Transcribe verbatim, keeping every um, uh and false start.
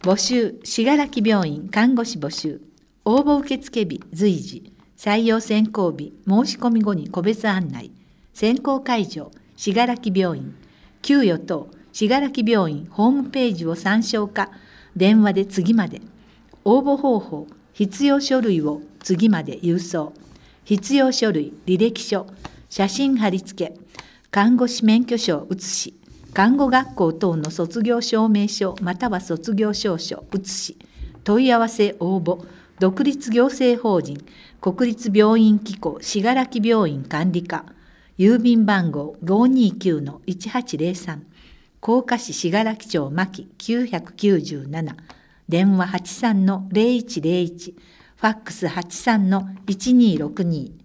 募集、信楽病院看護師募集。応募受付日随時。採用選考日申し込み後に個別案内。選考会場、信楽病院。給与等、信楽病院ホームページを参照か、電話で次まで。応募方法、必要書類を次まで郵送。必要書類、履歴書、写真貼り付け、看護師免許証写し、看護学校等の卒業証明書または卒業証書写し、問い合わせ応募、独立行政法人国立病院機構信楽病院管理課、郵便番号 ごーにーきゅうのいちはちぜろさん、甲賀市信楽町牧きゅうきゅうなな、電話 はちさんのぜろいちぜろいち、ファックス はちさんのいちにーろくに。